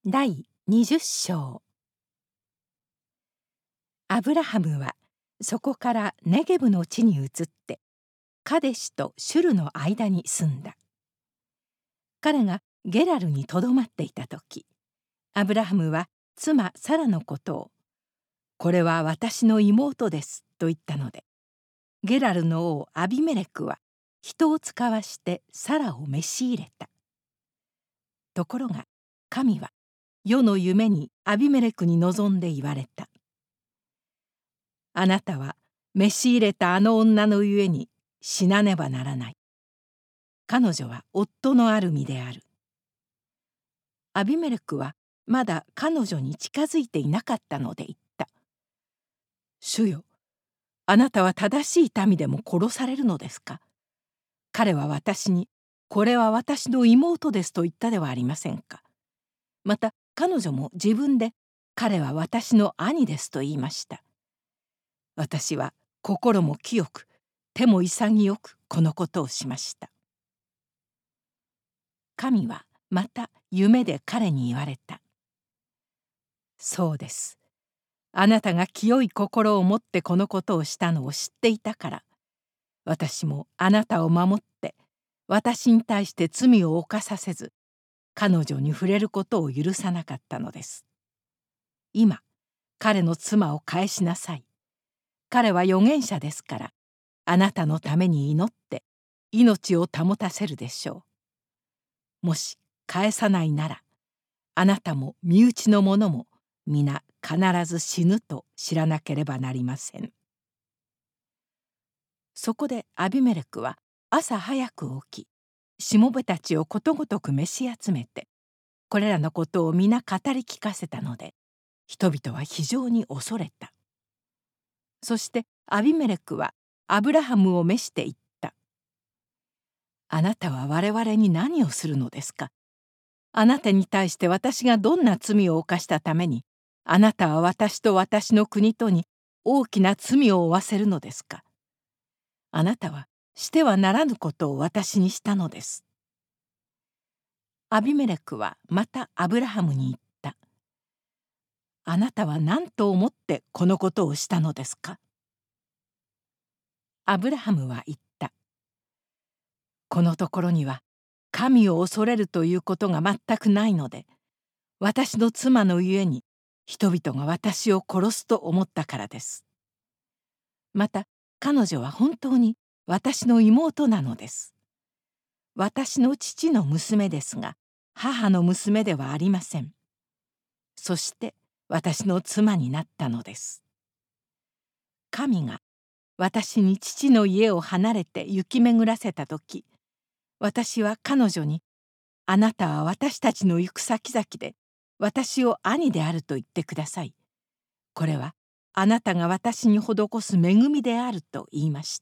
第20章。アブラハムはそこからネゲブの地に移ってカデシュとシュルの間に住んだ。彼がゲラルにとどまっていた時、アブラハムは妻サラのことを「これは私の妹です」と言ったので、ゲラルの王アビメレクは人を使わしてサラを召し入れた。ところが神は夜の夢にアビメレクに望んで言われた。あなたは召し入れたあの女のゆえに死なねばならない。彼女は夫のある身である。アビメレクはまだ彼女に近づいていなかったので言った。主よ、あなたは正しい民でも殺されるのですか。彼は私に、これは私の妹ですと言ったではありませんか。また彼女も自分で、彼は私の兄ですと言いました。私は心も清く、手も潔くこのことをしました。神はまた夢で彼に言われた。そうです。あなたが清い心を持ってこのことをしたのを知っていたから、私もあなたを守って、私に対して罪を犯させず、彼女に触れることを許さなかったのです。今、彼の妻を返しなさい。彼は預言者ですから、あなたのために祈って命を保たせるでしょう。もし返さないなら、あなたも身内の者も皆必ず死ぬと知らなければなりません。そこでアビメレクは朝早く起き、しもべたちをことごとく召し集めて、これらのことを皆語り聞かせたので、人々は非常に恐れた。そしてアビメレクはアブラハムを召して言った。あなたは我々に何をするのですか。あなたに対して私がどんな罪を犯したために、あなたは私と私の国とに大きな罪を負わせるのですか。あなたはしてはならぬことを私にしたのです。アビメレクはまたアブラハムに言った。あなたは何と思ってこのことをしたのですか。アブラハムは言った。このところには神を恐れるということが全くないので、私の妻のゆえに人々が私を殺すと思ったからです。また彼女は本当に私の妹なのです。私の父の娘ですが、母の娘ではありません。そして私の妻になったのです。神が私に父の家を離れて行き巡らせた時、私は彼女に、あなたは私たちの行く先々で私を兄であると言ってください。これはあなたが私に施す恵みであると言いました。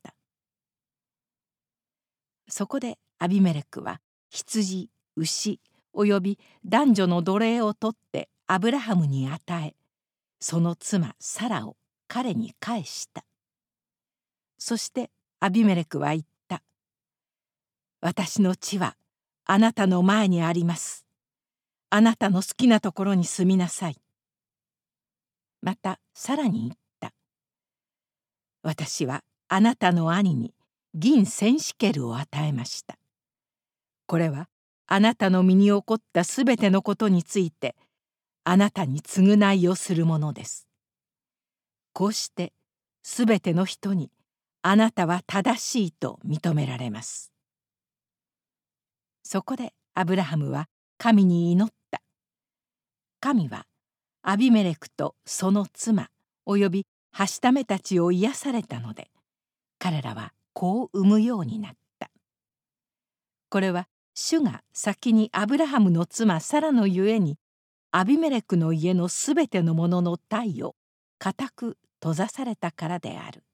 そこでアビメレクは羊、牛および男女の奴隷を取ってアブラハムに与え、その妻サラを彼に返した。そしてアビメレクは言った。私の地はあなたの前にあります。あなたの好きなところに住みなさい。またさらに言った。私はあなたの兄に銀1000シケルを与えました。これはあなたの身に起こったすべてのことについてあなたに償いをするものです。こうしてすべての人にあなたは正しいと認められます。そこでアブラハムは神に祈った。神はアビメレクとその妻およびはしためたちを癒されたので、彼らは子を産むようになった。これは主が先にアブラハムの妻サラのゆえにアビメレクの家のすべてのものの体を固く閉ざされたからである。